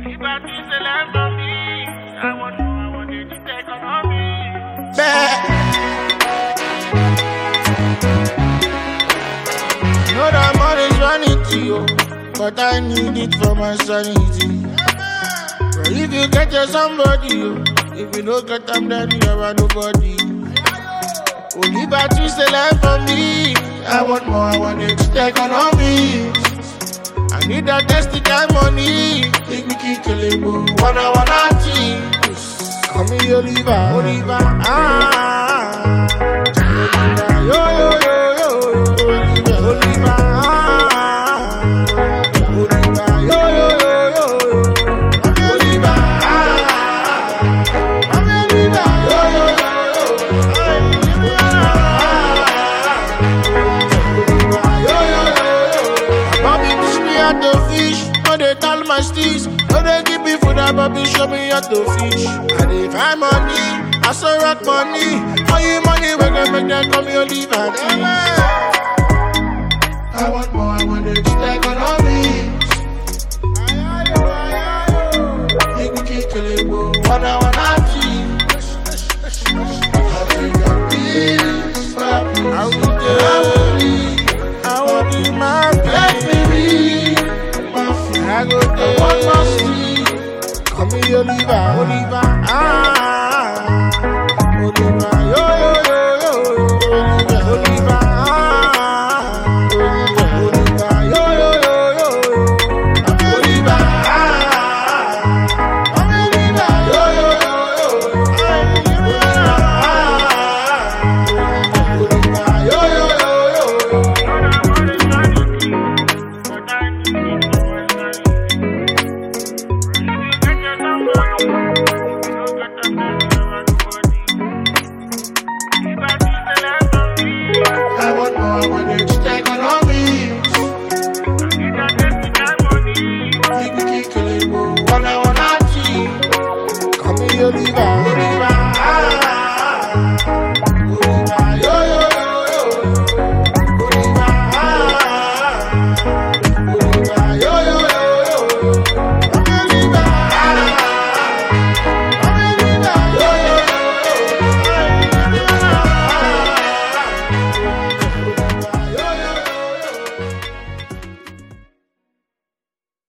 Know that money's vanity, but I need it for my sanity. But if you get you somebody, if you don't get them, then you are nobody. Only bad twist the life for me. I want more, I want it to take on me. I need that testy kind money. Take me kick a label, one team. Call me Oliver, Oliver, yo, yo, yo, yo, Oliver, Oliver, Oliver, yo, yo, yo, yo, Oliver, I'm Oliver, yo, yo, yo, to fish, no they tell my sticks, no they give me food, Bobby show me how to fish. And if I'm money, I saw rock money, all you money, we're gonna make them come your leave at I want more, I want it to take on me. Make me kick a label, one team. I want you my baby. I go there. Call me Oliver, Oliver.